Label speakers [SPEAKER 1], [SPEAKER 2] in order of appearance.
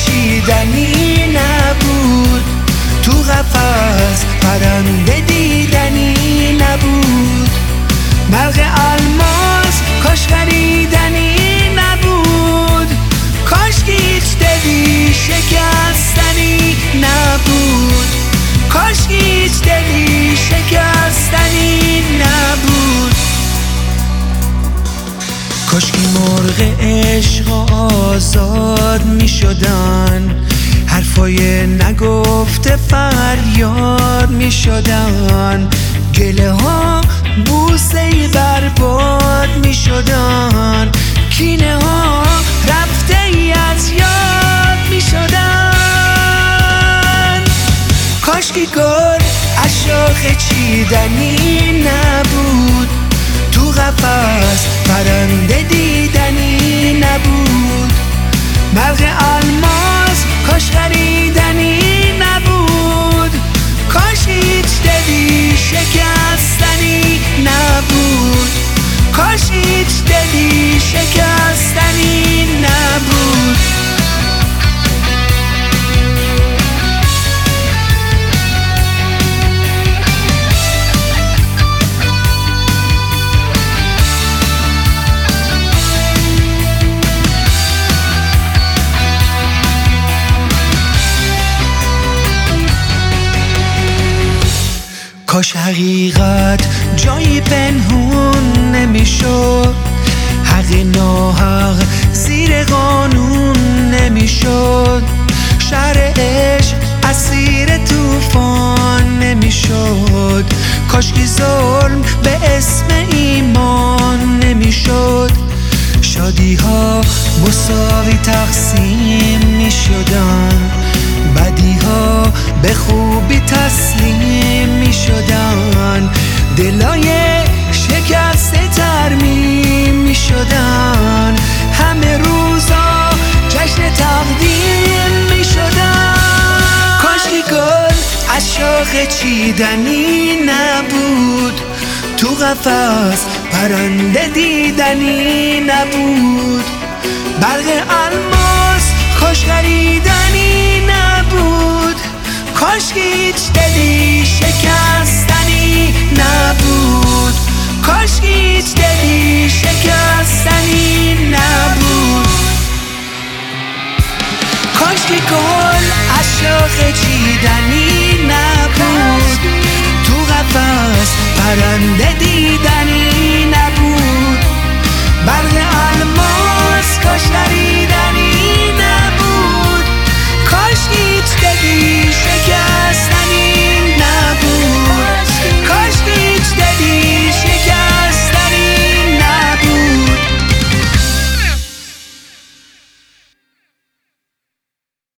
[SPEAKER 1] چیدنی نبود، تو قفس پرنده دیدنی نبود. مرغ الماس کاش خریدنی نبود، کاش هیچ دلی شکستنی نبود، کاش هیچ دلی شکستنی نبود. کاش که مرغ عشق آزاد می شدن، حرفای نگفته فریاد می شدن، گله ها بوسه برباد می شدن، کینه ها رفته ای از یاد می شدن. کاش که گل از شاخه چیدنی نبود، تو قفس پرنده دیدنی نبود. مرغ الماس کاش خریدنی نبود، کاش هیچ دلی شکستنی نبود، کاش هیچ دلی شکستنی نبود. کاش حقیقت جایی پنهون نمیشد، حق ناحق زیر قانون نمیشد، شهر عشق اسیر طوفان نمیشد. کاش که ظلم به اسم ایمان نمیشد، شادی ها مساوی تقسیم میشدن، بدی ها به خوبی تسلیم می شدن، دلای شکسته ترمیم می شدن، همه روزا جشن تقدیم می شدن. کاش که گل از شاخه چیدنی نبود، تو قفس پرنده دیدنی نبود. برق الماس کاش خریدنی نبود، کاش هیچ دلی شکست